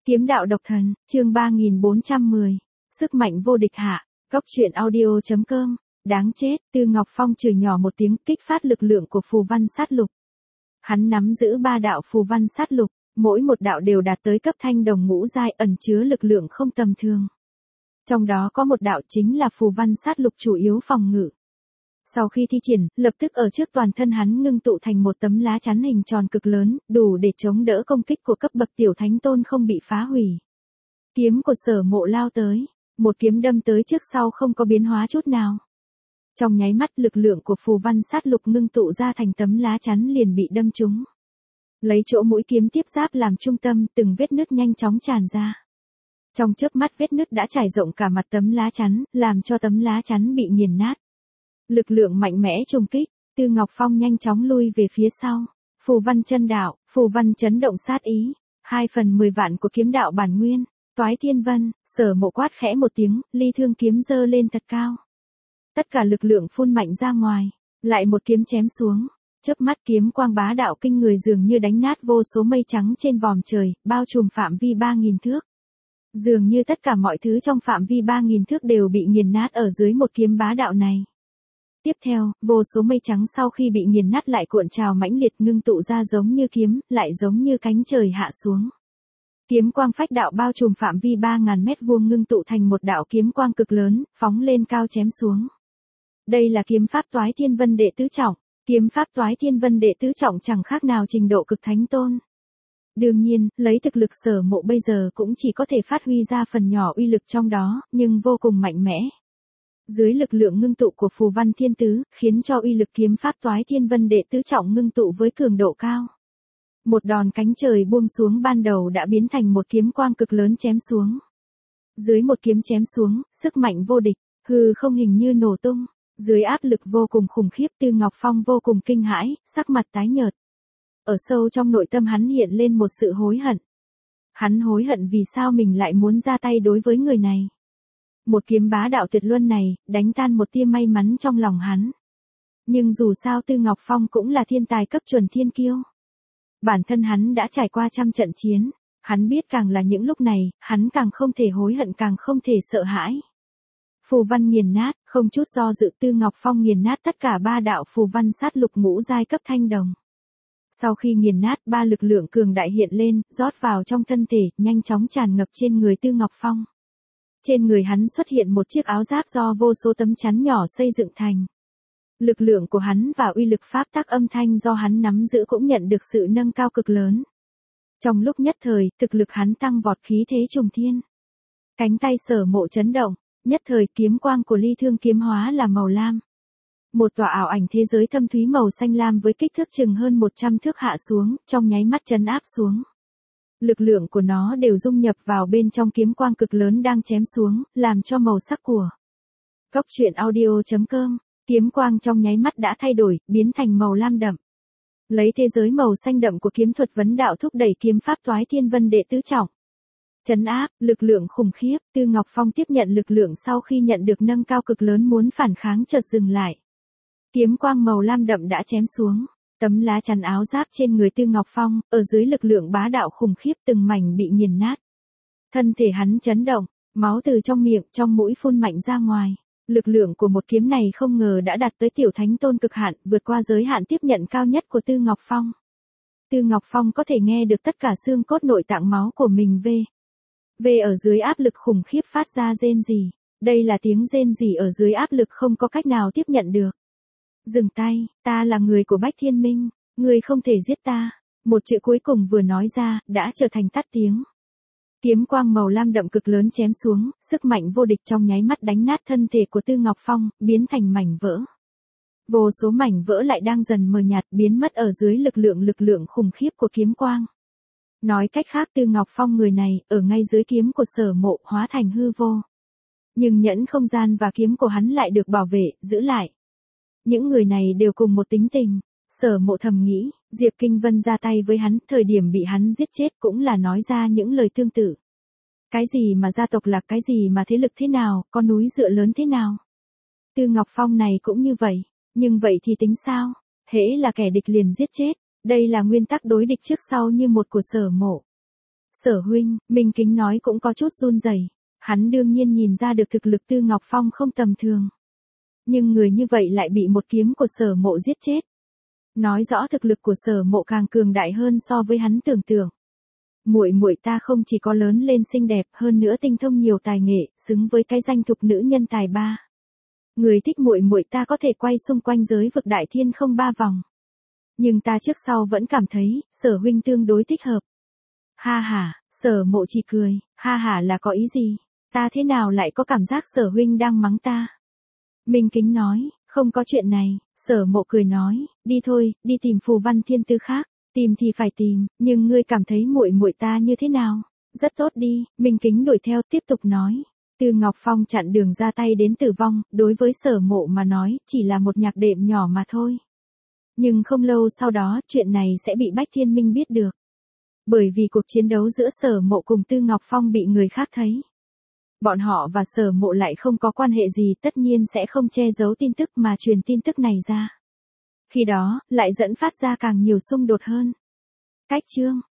Kiếm đạo độc thần, chương 3410. Sức mạnh vô địch hạ. Góc truyện audio.com. Đáng chết, Tư Ngọc Phong chửi nhỏ một tiếng kích phát lực lượng của phù văn sát lục. Hắn nắm giữ 3 đạo phù văn sát lục, mỗi một đạo đều đạt tới cấp thanh đồng ngũ giai, ẩn chứa lực lượng không tầm thường. Trong đó có một đạo chính là phù văn sát lục chủ yếu phòng ngự. Sau khi thi triển, lập tức ở trước toàn thân hắn ngưng tụ thành một tấm lá chắn hình tròn cực lớn, đủ để chống đỡ công kích của cấp bậc tiểu thánh tôn không bị phá hủy. Kiếm của Sở Mộ lao tới, một kiếm đâm tới trước sau không có biến hóa chút nào. Trong nháy mắt lực lượng của phù văn sát lục ngưng tụ ra thành tấm lá chắn liền bị đâm trúng. Lấy chỗ mũi kiếm tiếp giáp làm trung tâm, từng vết nứt nhanh chóng tràn ra. Trong chớp mắt vết nứt đã trải rộng cả mặt tấm lá chắn, làm cho tấm lá chắn bị nghiền nát. Lực lượng mạnh mẽ trùng kích, Tư Ngọc Phong nhanh chóng lui về phía sau. Phù văn chân đạo, phù văn chấn động sát ý, 2/10 vạn của kiếm đạo bản nguyên, Toái Thiên Vân. Sở Mộ quát khẽ một tiếng, ly thương kiếm giơ lên thật cao. Tất cả lực lượng phun mạnh ra ngoài, lại một kiếm chém xuống. Chớp mắt kiếm quang bá đạo kinh người dường như đánh nát vô số mây trắng trên vòm trời, bao trùm phạm vi 3000 thước. Dường như tất cả mọi thứ trong phạm vi 3000 thước đều bị nghiền nát ở dưới một kiếm bá đạo này. Tiếp theo, vô số mây trắng sau khi bị nghiền nát lại cuộn trào mãnh liệt ngưng tụ ra giống như kiếm, lại giống như cánh trời hạ xuống. Kiếm quang phách đạo bao trùm phạm vi 3000 mét vuông ngưng tụ thành một đạo kiếm quang cực lớn, phóng lên cao chém xuống. Đây là kiếm pháp Toái Thiên Vân đệ tứ trọng. Kiếm pháp Toái Thiên Vân đệ tứ trọng chẳng khác nào trình độ cực thánh tôn. Đương nhiên, lấy thực lực Sở Mộ bây giờ cũng chỉ có thể phát huy ra phần nhỏ uy lực trong đó, nhưng vô cùng mạnh mẽ. Dưới lực lượng ngưng tụ của phù văn thiên tứ, khiến cho uy lực kiếm pháp Toái Thiên Vân đệ tứ trọng ngưng tụ với cường độ cao. Một đòn cánh trời buông xuống ban đầu đã biến thành một kiếm quang cực lớn chém xuống. Dưới một kiếm chém xuống, sức mạnh vô địch, hư không hình như nổ tung. Dưới áp lực vô cùng khủng khiếp, Tư Ngọc Phong vô cùng kinh hãi, sắc mặt tái nhợt. Ở sâu trong nội tâm hắn hiện lên một sự hối hận. Hắn hối hận vì sao mình lại muốn ra tay đối với người này. Một kiếm bá đạo tuyệt luân này, đánh tan một tia may mắn trong lòng hắn. Nhưng dù sao Tư Ngọc Phong cũng là thiên tài cấp chuẩn thiên kiêu. Bản thân hắn đã trải qua trăm trận chiến, hắn biết càng là những lúc này, hắn càng không thể hối hận càng không thể sợ hãi. Phù văn nghiền nát, không chút do dự Tư Ngọc Phong nghiền nát tất cả 3 đạo phù văn sát lục ngũ giai cấp thanh đồng. Sau khi nghiền nát 3 lực lượng cường đại hiện lên, rót vào trong thân thể, nhanh chóng tràn ngập trên người Tư Ngọc Phong. Trên người hắn xuất hiện một chiếc áo giáp do vô số tấm chắn nhỏ xây dựng thành. Lực lượng của hắn và uy lực pháp tắc âm thanh do hắn nắm giữ cũng nhận được sự nâng cao cực lớn. Trong lúc nhất thời, thực lực hắn tăng vọt khí thế trùng thiên. Cánh tay Sở Mộ chấn động, nhất thời kiếm quang của ly thương kiếm hóa là màu lam. Một tòa ảo ảnh thế giới thâm thúy màu xanh lam với kích thước chừng hơn 100 thước hạ xuống, trong nháy mắt trấn áp xuống. Lực lượng của nó đều dung nhập vào bên trong kiếm quang cực lớn đang chém xuống, làm cho màu sắc của Góc truyện audio.com, kiếm quang trong nháy mắt đã thay đổi, biến thành màu lam đậm. Lấy thế giới màu xanh đậm của kiếm thuật vấn đạo thúc đẩy kiếm pháp Toái Thiên Vân đệ tứ trọng. Trấn áp, lực lượng khủng khiếp, Tư Ngọc Phong tiếp nhận lực lượng sau khi nhận được nâng cao cực lớn muốn phản kháng chợt dừng lại. Kiếm quang màu lam đậm đã chém xuống. Tấm lá chắn áo giáp trên người Tư Ngọc Phong, ở dưới lực lượng bá đạo khủng khiếp từng mảnh bị nghiền nát. Thân thể hắn chấn động, máu từ trong miệng, trong mũi phun mạnh ra ngoài. Lực lượng của một kiếm này không ngờ đã đạt tới tiểu thánh tôn cực hạn, vượt qua giới hạn tiếp nhận cao nhất của Tư Ngọc Phong. Tư Ngọc Phong có thể nghe được tất cả xương cốt nội tạng máu của mình về ở dưới áp lực khủng khiếp phát ra rên rỉ. Đây là tiếng rên rỉ ở dưới áp lực không có cách nào tiếp nhận được. Dừng tay, ta là người của Bách Thiên Minh, ngươi không thể giết ta. Một chữ cuối cùng vừa nói ra, đã trở thành tắt tiếng. Kiếm quang màu lam đậm cực lớn chém xuống, sức mạnh vô địch trong nháy mắt đánh nát thân thể của Tư Ngọc Phong, biến thành mảnh vỡ. Vô số mảnh vỡ lại đang dần mờ nhạt biến mất ở dưới lực lượng khủng khiếp của kiếm quang. Nói cách khác Tư Ngọc Phong người này, ở ngay dưới kiếm của Sở Mộ hóa thành hư vô. Nhưng nhẫn không gian và kiếm của hắn lại được bảo vệ, giữ lại. Những người này đều cùng một tính tình. Sở Mộ thầm nghĩ, Diệp Kinh Vân ra tay với hắn, thời điểm bị hắn giết chết cũng là nói ra những lời tương tự. Cái gì mà gia tộc là cái gì mà thế lực thế nào, con núi dựa lớn thế nào. Tư Ngọc Phong này cũng như vậy, nhưng vậy thì tính sao, hễ là kẻ địch liền giết chết. Đây là nguyên tắc đối địch trước sau như một của Sở Mộ. Sở huynh, Minh Kính nói cũng có chút run rẩy. Hắn đương nhiên nhìn ra được thực lực Tư Ngọc Phong không tầm thường. Nhưng người như vậy lại bị một kiếm của Sở Mộ giết chết. Nói rõ thực lực của Sở Mộ càng cường đại hơn so với hắn tưởng tượng. Muội muội ta không chỉ có lớn lên xinh đẹp, hơn nữa tinh thông nhiều tài nghệ, xứng với cái danh thục nữ nhân tài ba. Người thích muội muội ta có thể quay xung quanh giới vực đại thiên không 3 vòng. Nhưng ta trước sau vẫn cảm thấy, Sở huynh tương đối thích hợp. Ha ha, Sở Mộ chỉ cười, ha ha là có ý gì? Ta thế nào lại có cảm giác Sở huynh đang mắng ta? Minh Kính nói, không có chuyện này. Sở Mộ cười nói, đi thôi, đi tìm phù văn thiên tư khác. Tìm thì phải tìm, nhưng ngươi cảm thấy muội muội ta như thế nào? Rất tốt đi. Minh Kính đuổi theo tiếp tục nói. Tư Ngọc Phong chặn đường ra tay đến tử vong, đối với Sở Mộ mà nói, chỉ là một nhạc đệm nhỏ mà thôi. Nhưng không lâu sau đó, chuyện này sẽ bị Bách Thiên Minh biết được. Bởi vì cuộc chiến đấu giữa Sở Mộ cùng Tư Ngọc Phong bị người khác thấy. Bọn họ và Sở Mộ lại không có quan hệ gì, tất nhiên sẽ không che giấu tin tức mà truyền tin tức này ra. Khi đó, lại dẫn phát ra càng nhiều xung đột hơn. Cách chương